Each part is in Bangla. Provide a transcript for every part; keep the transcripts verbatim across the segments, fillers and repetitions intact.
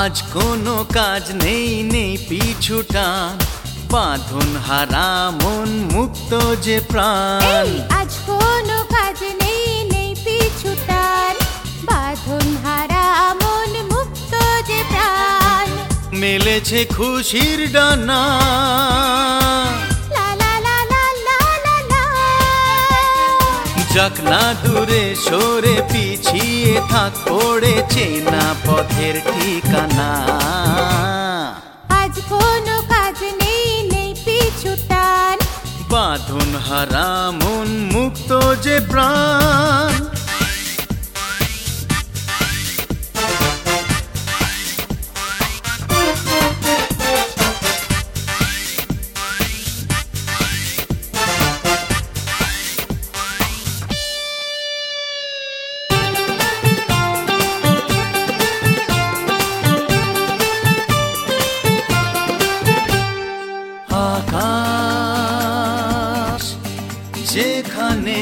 আজ কোনো কাজ নেই নেই পিছুটান, বাঁধন হারা মন মুক্ত যে প্রাণ। আজ কোনো কাজ নেই নেই পিছুটান, বাঁধন হারা মন মুক্ত যে প্রাণ। মেলেছে খুশির ডানা, যাক না দূরে সরে পিছিয়ে থাক পড়েছে না পথের ঠিকানা। আজ কোনো কাজ নেই নেই পিছুটান, বাঁধন হারা মন মুক্ত যে প্রাণ। আকাশ যেখানে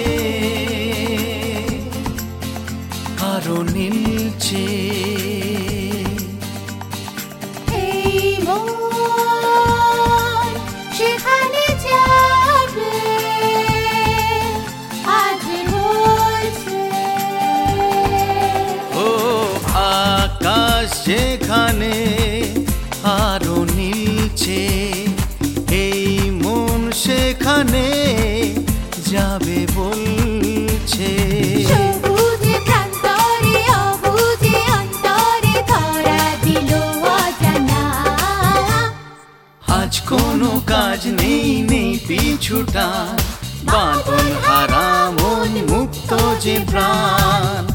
আরো নীলছে, এই মন সেখানে যাবে আজ বলছে। ও আকাশ যেখানে আরো নীলছে, এই মন সেখানে যাবে বলছে। সবুজে প্রান্তরে অবুঝে অন্তরে ধরা দিল অজানা। আজ কোনো কাজ নেই নেই পিছুটান, বাঁধন হারা মন মুক্ত যে প্রাণ।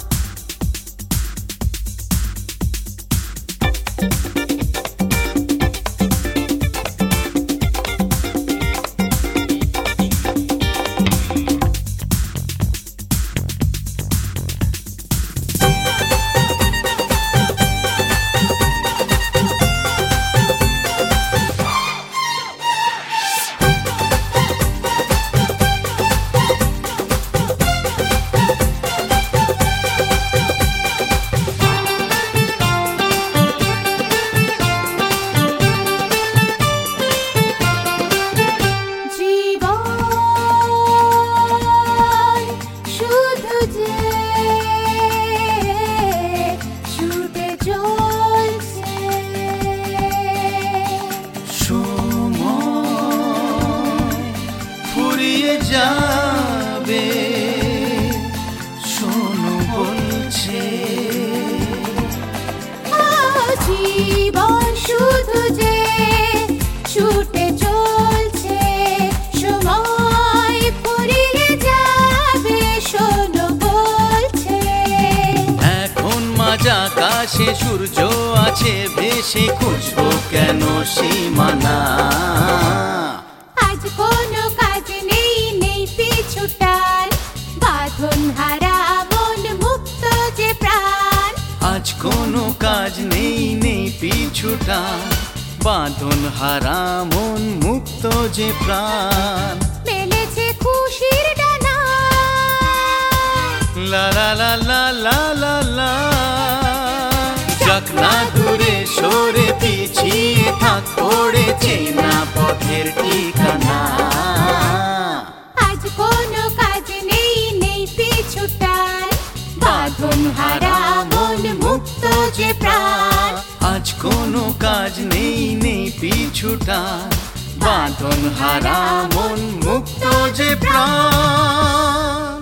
যাবে শোনো বলছে, জীবন শুধু যে ছুটে চলছে, সময় ফুরিয়ে যাবে শোনো বলছে। এখন মাঝ আকাশে সূর্য আছে ভেসে, খুঁজবো কেন সীমানা। আজ কোনো কাজ নেই নেই পিছুটান, বাঁধন হারা মন মুক্ত যে প্রাণ। আজ কোনো কাজ নেই নেই পিছুটান, বাঁধন হারা মন মুক্ত যে প্রাণ। মেলেছে খুশির ডানা, লা লা লা লা লা লা লা। যাক না দূরে সরে পিছিয়ে থাক পড়েছে না পথের ঠিকানা। আজ কোনো কাজ নেই নেই পিছুটান, বাঁধন হারা মন মুক্ত যে প্রাণ। আজ কোনো কাজ নেই নেই পিছুটান, বাঁধন হারা মন মুক্ত যে প্রাণ।